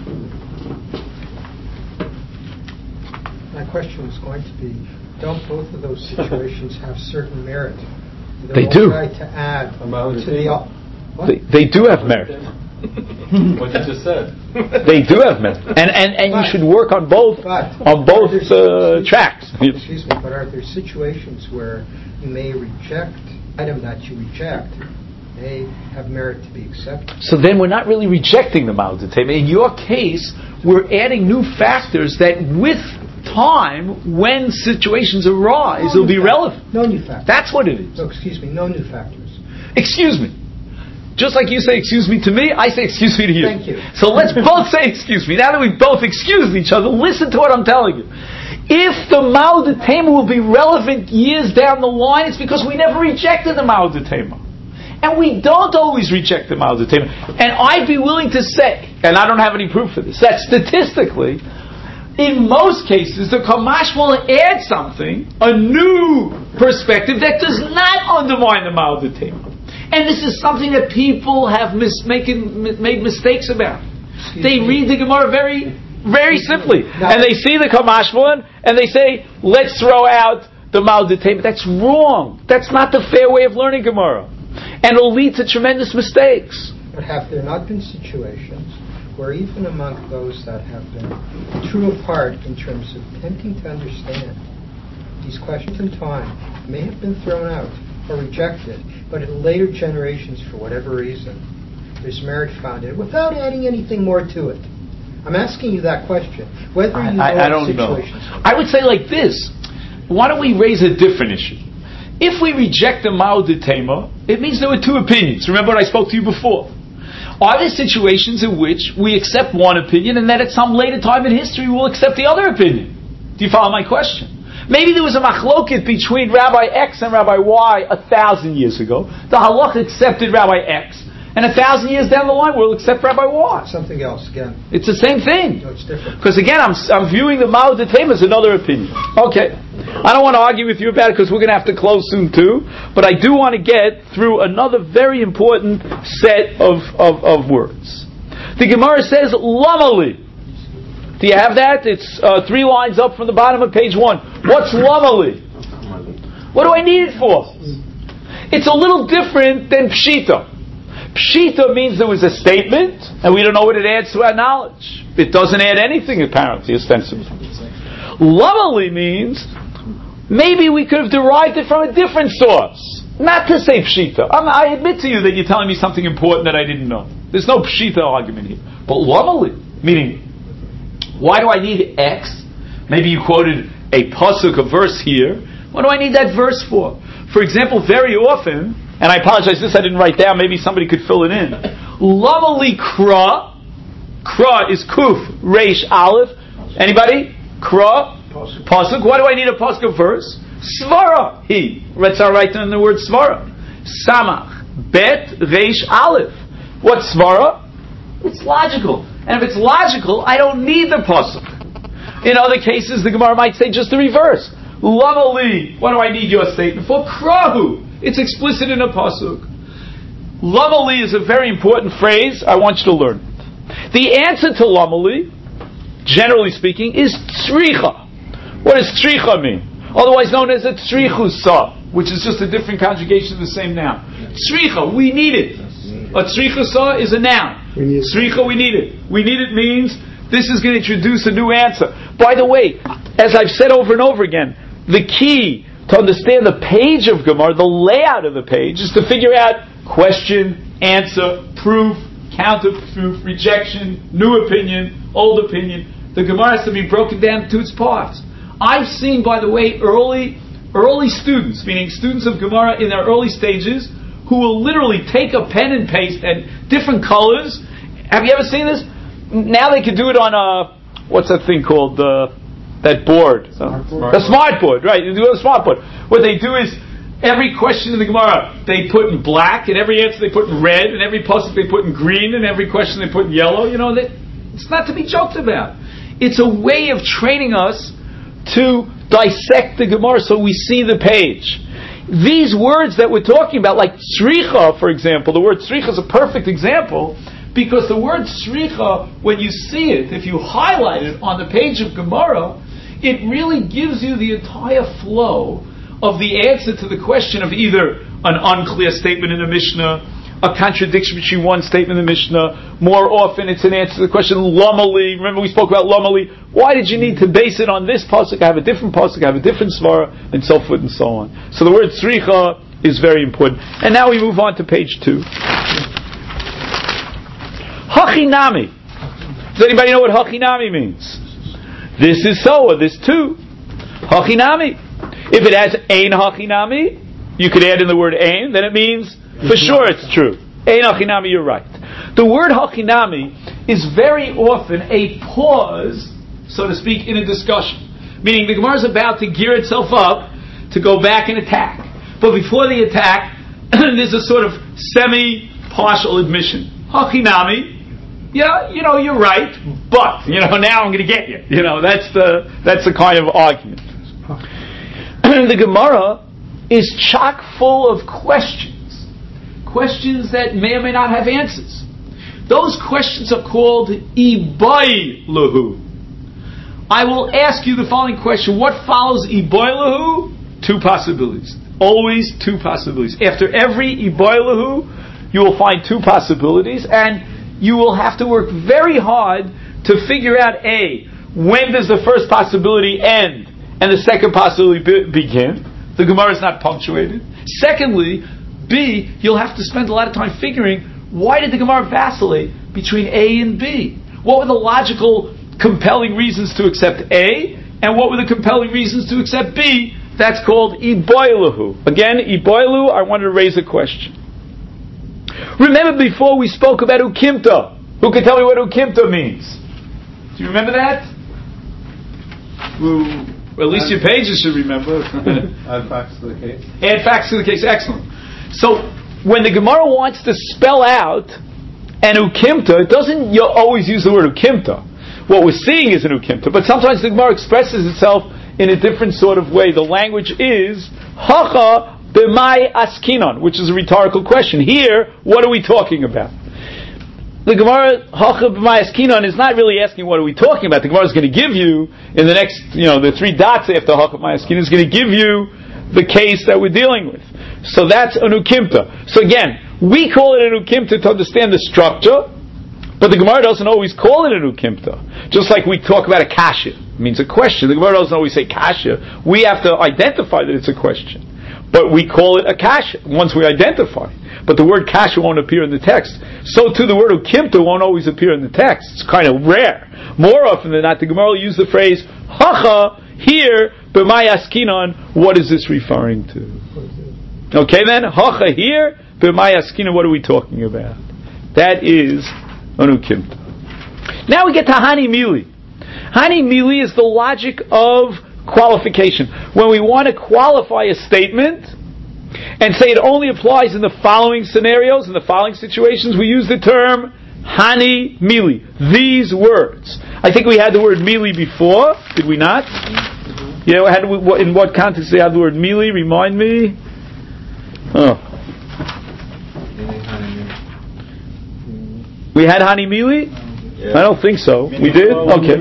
My question was going to be, don't both of those situations have certain merit? They do. Try to add to the... What? They, they do have merit. What you just said. They do have merit. And, and, and you should work on both, But, on both uh, tracks. Excuse me, but are there situations where you may reject an item that you reject, may have merit to be accepted? So then we're not really rejecting the Ma'od Tema. In your case, we're adding new factors that with time, when situations arise, No will be factors. relevant. No new factors. That's what it is. No, excuse me, no new factors. Excuse me. Just like you say excuse me to me, I say excuse me to you. Thank you. So let's both say excuse me. Now that we've both excused each other, listen to what I'm telling you. If the Ma'od Tema will be relevant years down the line, it's because we never rejected the Ma'od Tema. And we don't always reject the Ma'od Tema. And I'd be willing to say, and I don't have any proof for this, that statistically, in most cases, the Ka Mashmalon adds something, a new perspective that does not undermine the Ma'od Tema. And this is something that people have mis- making, made mistakes about. Excuse they me. read the Gemara very, very simply. Now, and they see the Kamashvan, and they say, let's throw out the Ma'odetema. But that's wrong. That's not the fair way of learning Gemara. And it'll lead to tremendous mistakes. But have there not been situations where even among those that have been true of heart in terms of attempting to understand these questions in time may have been thrown out or rejected, but in later generations, for whatever reason, there's merit found in it without adding anything more to it? I'm asking you that question. Whether you know I, I don't know. I would say like this. Why don't we raise a different issue? If we reject the Ma'odetema, it means there were two opinions. Remember what I spoke to you before. Are there situations in which we accept one opinion and then at some later time in history we'll accept the other opinion? Do you follow my question? Maybe there was a machloket between Rabbi X and Rabbi Y a thousand years ago. The halach accepted Rabbi X. And a thousand years down the line, we'll accept Rabbi Y. Something else, again. It's the same thing. No, it's different. Because again, I'm, I'm viewing the Ma'odetema as another opinion. Okay. I don't want to argue with you about it because we're going to have to close soon too. But I do want to get through another very important set of, of, of words. The Gemara says, Lamali. Do you have that? It's uh, three lines up from the bottom of page one. What's Lamali? What do I need it for? It's a little different than Pshita. Pshita means there was a statement, and we don't know what it adds to our knowledge. It doesn't add anything, apparently, ostensibly. Lamali means maybe we could have derived it from a different source. Not to say Pshita. I'm, I admit to you that you're telling me something important that I didn't know. There's no Pshita argument here. But Lamali, meaning, why do I need X? Maybe you quoted a pasuk, a verse here. What do I need that verse for? For example, very often, and I apologize, this I didn't write down, maybe somebody could fill it in. Lamali Kra. Kra is Kuf, Reish, Aleph. Anybody? Kra? Pasuk. Why do I need a pasuk, a verse? Svara. He. Let's write down the word Svara. Samach. Bet, Reish, Aleph. What's Svara? It's logical. And if it's logical, I don't need the pasuk. In other cases, the Gemara might say just the reverse. Lamali. What do I need your statement for? Krahu. It's explicit in a pasuk. Lamali is a very important phrase. I want you to learn it. The answer to Lamali, generally speaking, is tzricha. What does tzricha mean? Otherwise known as a tzrichusa, which is just a different conjugation of the same noun. Tzricha, we need it. A tzrichusa is a noun. Tzricha, we need it. We need it means this is going to introduce a new answer. By the way, as I've said over and over again, the key to understand the page of Gemara, the layout of the page, is to figure out question, answer, proof, counter-proof, rejection, new opinion, old opinion. The Gemara has to be broken down to its parts. I've seen, by the way, early early students, meaning students of Gemara in their early stages, who will literally take a pen and paste and different colors. Have you ever seen this? Now they can do it on a, what's that thing called? Uh, that board. Smart board. The smart board, right. You do it on a smart board. What they do is, every question in the Gemara they put in black, and every answer they put in red, and every pasuk they put in green, and every question they put in yellow. You know, that it's not to be joked about. It's a way of training us to dissect the Gemara so we see the page. These words that we're talking about, like tzricha, for example, the word tzricha is a perfect example, because the word tzricha, when you see it, if you highlight it on the page of Gemara, it really gives you the entire flow of the answer to the question of either an unclear statement in the Mishnah, a contradiction between one statement in the Mishnah. More often it's an answer to the question Lamali. Remember we spoke about Lamali. Why did you need to base it on this pasuk? I have a different pasuk, I have a different svara, and so forth and so on. So the word tzricha is very important. And now we move on to page two. Hachinami. Does anybody know what hachinami means? This is so, or this too. Hachinami. If it has ein hachinami, you could add in the word ein, then it means for sure it's true. Ein hachinami, you're right. The word hachinami is very often a pause, so to speak, in a discussion. Meaning the Gemara is about to gear itself up to go back and attack. But before the attack, there's a sort of semi-partial admission. Hachinami, yeah, you know, you're right, but, you know, now I'm going to get you. You know, that's the that's the kind of argument. The Gemara is chock full of questions. questions that may or may not have answers. Those questions are called Ibai Lahu. I will ask you the following question. What follows Ibai Lahu? Two possibilities. Always two possibilities. After every Ibai Lahu, you will find two possibilities, and you will have to work very hard to figure out, A, when does the first possibility end and the second possibility be- begin? The Gemara is not punctuated. Secondly, B, you'll have to spend a lot of time figuring, why did the Gemara vacillate between A and B? What were the logical, compelling reasons to accept A, and what were the compelling reasons to accept B? That's called Iboilahu. Again, Iboilu, I wanted to raise a question. Remember before we spoke about Ukimta. Who can tell me what Ukimta means? Do you remember that? Well, at least your pages should remember. Add facts to the case. Add facts to the case. Excellent. So, when the Gemara wants to spell out an Ukimta, it doesn't always use the word Ukimta. What we're seeing is an Ukimta, but sometimes the Gemara expresses itself in a different sort of way. The language is Hacha b'mai askinon, which is a rhetorical question. Here, what are we talking about? The Gemara Hacha b'mai askinon is not really asking what are we talking about. The Gemara is going to give you in the next, you know, the three dots after Hacha b'mai askinon is going to give you the case that we're dealing with. So that's an ukimta. So again, we call it an ukimta to understand the structure, but the Gemara doesn't always call it an ukimta. Just like we talk about a kasha, it means a question. The Gemara doesn't always say kasha. We have to identify that it's a question. But we call it a kasha once we identify. But the word kasha won't appear in the text. So too the word ukimta won't always appear in the text. It's kind of rare. More often than not, the Gemara will use the phrase hacha here, b'mai askinon. What is this referring to? Okay then, hacha here, b'mai askinon. What are we talking about? That is an ukimta. Now we get to hani mili. Hani mili is the logic of qualification. When we want to qualify a statement and say it only applies in the following scenarios, in the following situations, we use the term hani mili. These words. I think we had the word mili before, did we not? Mm-hmm. Yeah, had we, in what context did we have the word mili? Remind me. Oh. We had hani mili? Yeah. I don't think so. We did? Okay.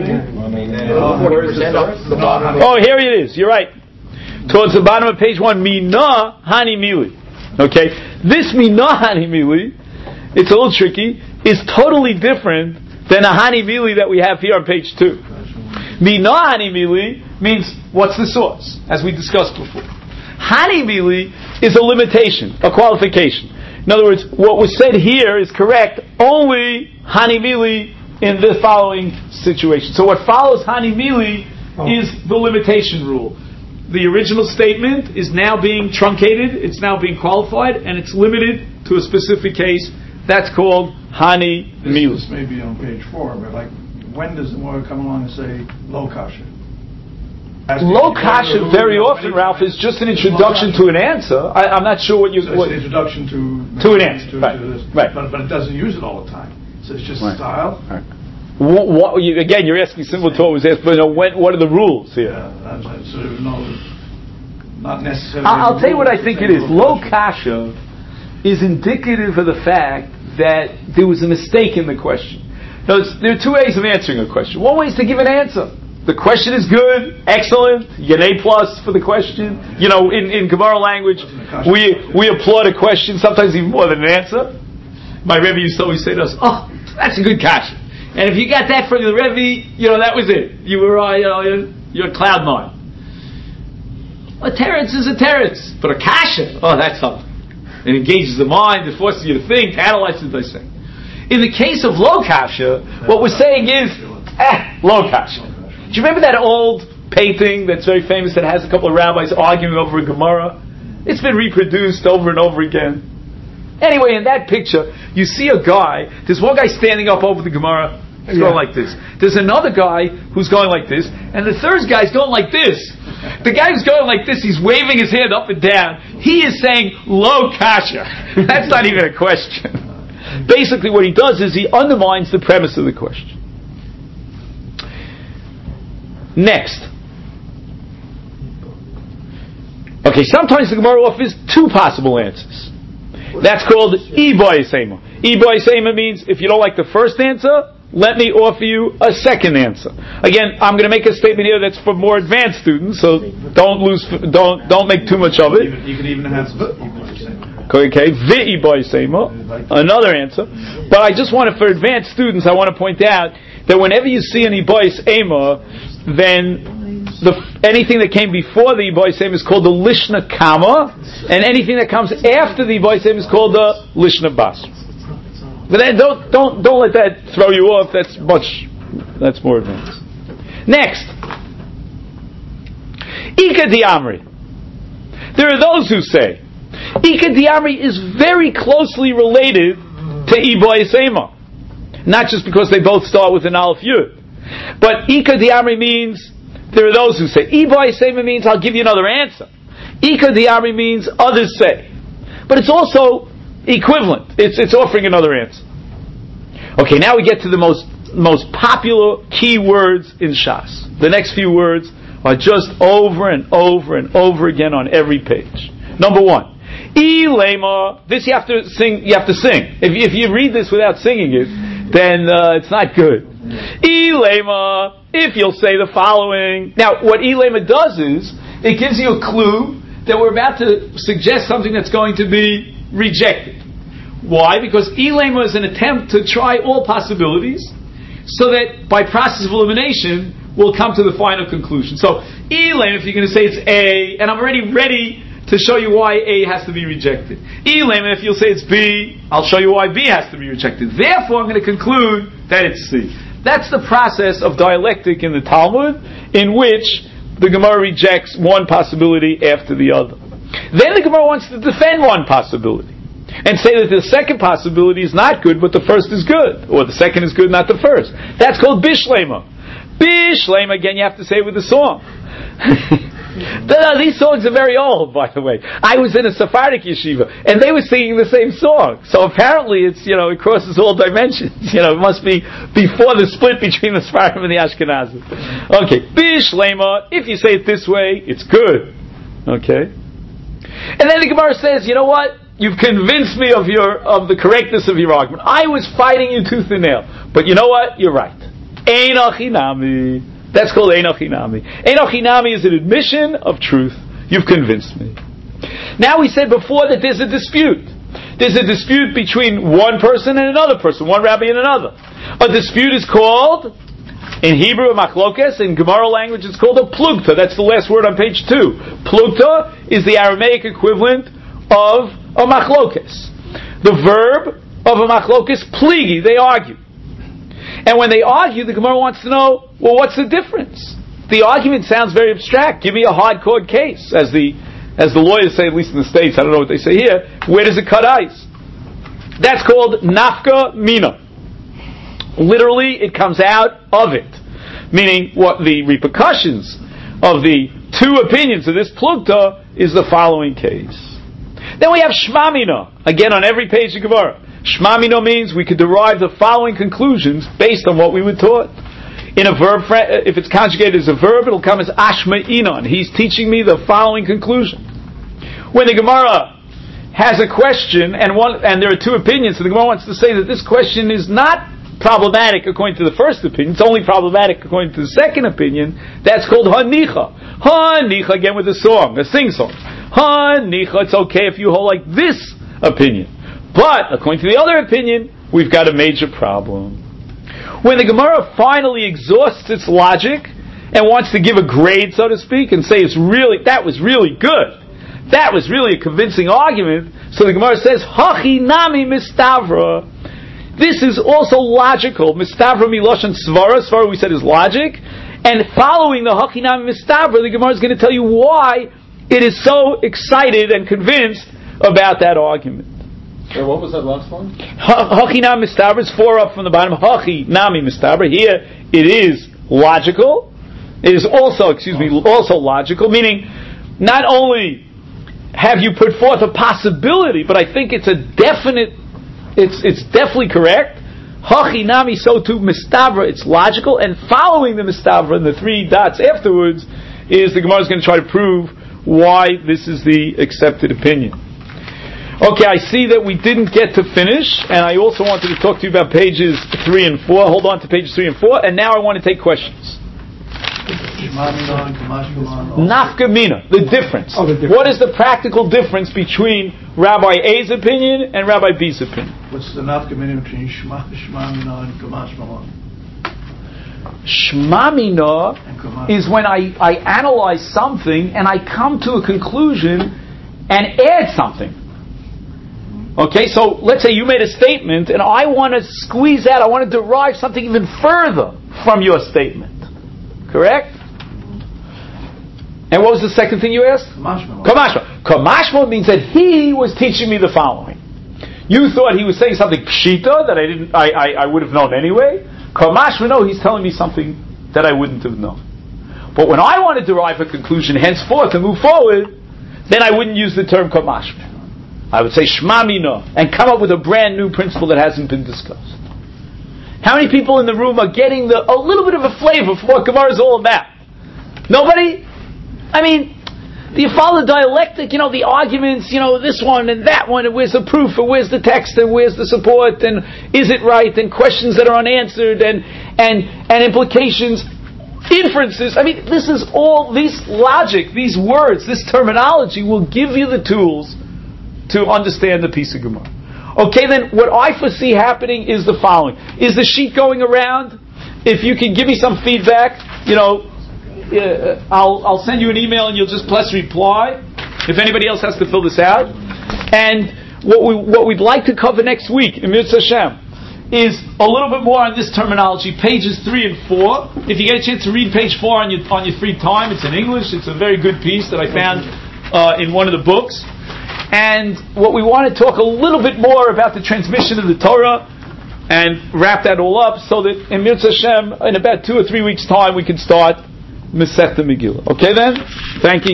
Oh, here it is. You're right. Towards the bottom of page one, Mina Hani Mili. Okay? This Mina Hani Mili, it's a little tricky, is totally different than a Hani Mili that we have here on page two. Mina Hani Mili means, what's the source? As we discussed before. Hani Mili is a limitation, a qualification. In other words, what was said here is correct, only Hani Mili in the following situation. So what follows Hani Mili oh. is the limitation rule. The original statement is now being truncated, it's now being qualified, and it's limited to a specific case. That's called Hani Mili. This may be on page four, but like, when does the Gemara come along and say lo kasha? Lo kasha very often, Ralph, is just an introduction to an answer. I, I'm not sure what you... So what, it's an introduction to... To an answer, to, right. to this. right. But, but it doesn't use it all the time. So it's just right. style. Right. What, what, you, again, you're asking similar to what was asked, but you know, when, what are the rules here? Yeah, that's right. So no, not necessarily... I'll, I'll tell you what I think it is. Lo kasha is indicative of the fact that there was a mistake in the question. Now, there are two ways of answering a question. One way is to give an answer. The question is good, excellent, you get an A plus for the question. You know, in, in Gemara language, we we applaud a question, sometimes even more than an answer. My Rebbe used to always say to us, oh, that's a good kasha. And if you got that from the Rebbe, you know, that was it. You were, uh, you know, you're, you're cloud nine. A teretz is a teretz, but a kasha, oh, that's something. It engages the mind, it forces you to think, to analyze it, dissect. In the case of lo kasha, what we're saying is, eh, lo kasha. Do you remember that old painting that's very famous that has a couple of rabbis arguing over a Gemara? It's been reproduced over and over again. Anyway, in that picture, you see a guy, there's one guy standing up over the Gemara, he's yeah. going like this. There's another guy who's going like this, and the third guy's going like this. The guy who's going like this, he's waving his hand up and down. He is saying, lo kasha. That's not even a question. Basically what he does is he undermines the premise of the question. Next. Okay, sometimes the Gemara offers two possible answers. That's called Iboy Sema. Iboy Sema means if you don't like the first answer, let me offer you a second answer. Again, I'm going to make a statement here that's for more advanced students, so don't lose, don't don't make too much of it. You could even have Okay, V'iboy Sema, another answer. But I just want to, for advanced students, I want to point out that whenever you see an Iboy Sema, then the, anything that came before the Iboy Sema is called the Lishna Kama, and anything that comes after the Iboy Sema is called the Lishna Bas. But then don't don't don't let that throw you off. That's much that's more advanced. Next, Ika Diamri. There are those who say Ika Diamri is very closely related to Iboy Sema, not just because they both start with an Aleph Yud, but Ika Diamri means there are those who say Iboy Sema means I'll give you another answer. Ika Diamri means others say, but it's also equivalent. It's it's offering another answer. Okay, now we get to the most most popular key words in Shas. The next few words are just over and over and over again on every page. Number one, Ilema. This you have to sing. You have to sing. If you, if you read this without singing it, then uh, it's not good. Ilema. If you'll say the following. Now, what Ilema does is it gives you a clue that we're about to suggest something that's going to be rejected. Why? Because Ilema is an attempt to try all possibilities so that by process of elimination we'll come to the final conclusion. So Ilema, if you're going to say it's A, and I'm already ready to show you why A has to be rejected. Ilema, if you'll say it's B, I'll show you why B has to be rejected. Therefore I'm going to conclude that it's C. That's the process of dialectic in the Talmud, in which the Gemara rejects one possibility after the other. Then the Gemara wants to defend one possibility and say that the second possibility is not good, but the first is good, or the second is good, not the first. That's called Bishlema. Bishlema, again, you have to say it with the song. These songs are very old, by the way. I was in a Sephardic yeshiva, and they were singing the same song. So apparently, it's you know it crosses all dimensions. You know, it must be before the split between the Sephardim and the Ashkenazim. Okay, Bishlema. If you say it this way, it's good. Okay, and then the Gemara says, you know what? You've convinced me of your of the correctness of your argument. I was fighting you tooth and nail, but you know what? You're right. Ein achinami. That's called Ein achinami. Ein achinami is an admission of truth. You've convinced me. Now we said before that there's a dispute. There's a dispute between one person and another person, one rabbi and another. A dispute is called, in Hebrew, a machlokes. In Gemara language, it's called a plugta. That's the last word on page two. Plugta is the Aramaic equivalent of a machlokes. The verb of a machlokes, pligi, they argue. And when they argue, the Gemara wants to know, well, what's the difference? The argument sounds very abstract. Give me a hard-core case. As the as the lawyers say, at least in the States, I don't know what they say here, where does it cut ice? That's called nafka mina. Literally, it comes out of it. Meaning, what the repercussions of the two opinions of this plugta is the following case. Then we have shmamina, again on every page of Gemara. Shmamina means we could derive the following conclusions based on what we were taught. In a verb, if it's conjugated as a verb, it'll come as ashma inon. He's teaching me the following conclusion. When the Gemara has a question, and one, and there are two opinions, so the Gemara wants to say that this question is not problematic according to the first opinion, it's only problematic according to the second opinion, that's called hanicha. Hanicha, again with a song, a sing-song. Hanicha, it's okay if you hold like this opinion. But, according to the other opinion, we've got a major problem. When the Gemara finally exhausts its logic and wants to give a grade, so to speak, and say it's really, that was really good, that was really a convincing argument, so the Gemara says, Hachi nami mistavra. This is also logical. Mistavra miloshan svara. Svara we said is logic. And following the Hachi nami mistavra, the Gemara is going to tell you why it is so excited and convinced about that argument. So what was that last one? Hachi nami mistabra is four up from the bottom. Hachi nami mistabra. Here it is logical. It is also, excuse me, also logical. Meaning, not only have you put forth a possibility, but I think it's a definite. It's it's definitely correct. Hachi nami, so too mistabra. It's logical, and following the mistabra and the three dots afterwards is the Gemara is going to try to prove why this is the accepted opinion. Okay, I see that we didn't get to finish, and I also wanted to talk to you about pages three and four. Hold on to pages three and four, and now I want to take questions. Nafka mina, the difference. Oh, the difference. What is the practical difference between Rabbi A's opinion and Rabbi B's opinion? What's the nafka mina between shema, shema mina and kamash malon? Shema mina is when I, I analyze something and I come to a conclusion and add something. Okay, so let's say you made a statement and I want to squeeze out, I want to derive something even further from your statement. Correct? And what was the second thing you asked? Kamashma. Kamashma. Kamashma means that he was teaching me the following. You thought he was saying something pshita that I didn't, I, I, I would have known anyway. Kamashma, no, he's telling me something that I wouldn't have known. But when I want to derive a conclusion henceforth and move forward, then I wouldn't use the term kamashma. I would say shma mina and come up with a brand new principle that hasn't been discussed. How many people in the room are getting the, a little bit of a flavor for what Gemara is all about? Nobody? I mean, do you follow the dialectic? You know, the arguments, you know, this one and that one, and where's the proof, and where's the text, and where's the support, and is it right, and questions that are unanswered, and and and implications, inferences. I mean, this is all, this logic, these words, this terminology will give you the tools to understand the piece of Gemara. Okay, then what I foresee happening is the following. Is the sheet going around? If you can give me some feedback, you know, uh, I'll I'll send you an email and you'll just press reply. If anybody else has to fill this out. And what we what we'd like to cover next week in Mitzvah Hashem is a little bit more on this terminology, pages three and four. If you get a chance to read page four on your on your free time, it's in English. It's a very good piece that I found uh, in one of the books. And what we want to talk a little bit more about the transmission of the Torah and wrap that all up so that in Mitzvah Hashem, in about two or three weeks' time, we can start Masechta Megillah. Okay then? Thank you.